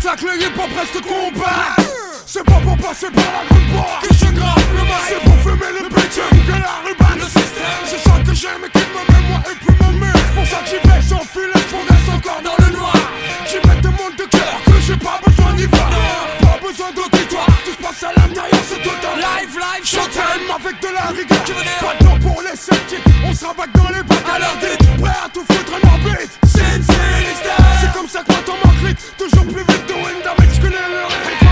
spectacle, le hip-hop reste combat. C'est pas pour passer par la grande porte que je grappe le mic. C'est pour fumer le bitume que la ruban le système. C'est ça que j'aime et qui me met moi et puis mon mur. C'est pour ça que j'y vais sans filet, je progresse encore dans le noir. J'y mets des mondes de cœur que j'ai pas besoin d'y voir. Pas besoin d'auditoire, tout se passe à l'intérieur, c'est tout un live, showtime avec de la rigueur. Pas de temps pour les sceptiques, on se rabatte dans les bacs à leur dit. Prêt à tout foutre en orbite, c'est comme ça que moi t'en manques, toujours plus vite de wind avec ce que les lyrics.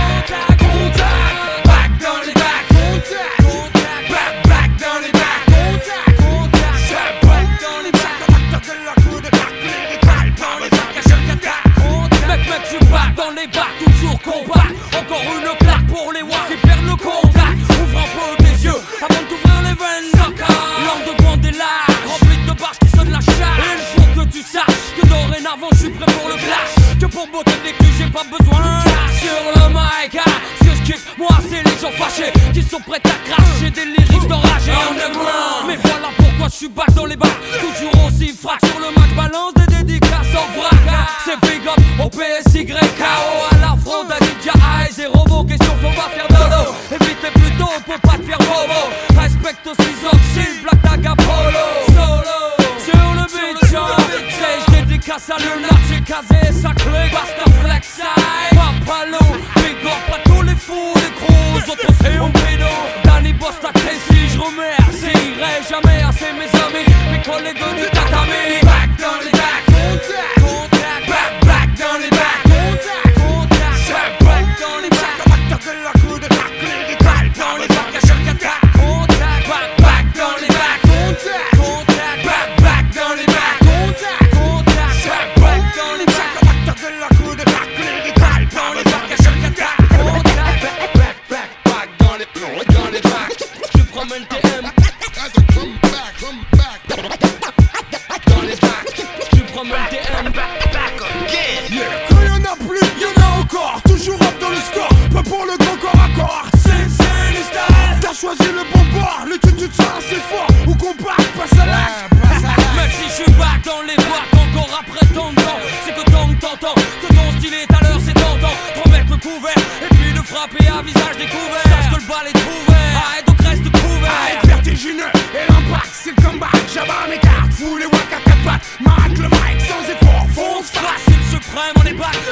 Dans les bacs, toujours combat. Encore une claque pour les walks qui perdent le contact. Ouvre un peu tes yeux avant d'ouvrir les veines. Langue de bande et large, remplie de barges qui sonnent la charge. Il faut que tu saches que dorénavant je suis prêt pour le clash. Que pour botter des culs j'ai pas besoin. Sur le mic, ce que je kiffe, moi c'est les gens fâchés qui sont prêts à cracher des lyrics d'enragés underground. Mais voilà pourquoi je suis back dans les bars. Toujours aussi frac sur le mic, balance des dédicaces en vrac. C'est big up au PSY, KO à la front, à DJ Eyes et Robo. Question faut pas faire dodo, évitez plutôt pour pas te faire bobo. Respecte aussi Zoxil, Black Daga Polo. Solo, sur le beat, c'est je dédicace à Lunar, j'ai casé sa clé. Basta Flex Side, Papalo, big up à tous les fous, les gros autres c'est un pédo. Danny Boss, ta Casey, je remercierai jamais assez mes amis, mes collègues du tatami. Back dans les back. Choisis le bon bord, le tu te sens assez fort ou qu'on passe à l'acte. Même si je suis back dans les boîtes encore après tant de temps, c'est que tant que t'entends que ton style est à l'heure, c'est tentant. Remettre le couvert et puis de frapper à visage découvert. Sache que le bal est ouvert, arrête donc reste couvert. Arrête vertigineux et l'impact c'est le comeback. J'abats mes cartes, fous les wacks à quatre pattes. Marque le mic sans effort, fonce face. C'est le suprême, on est back.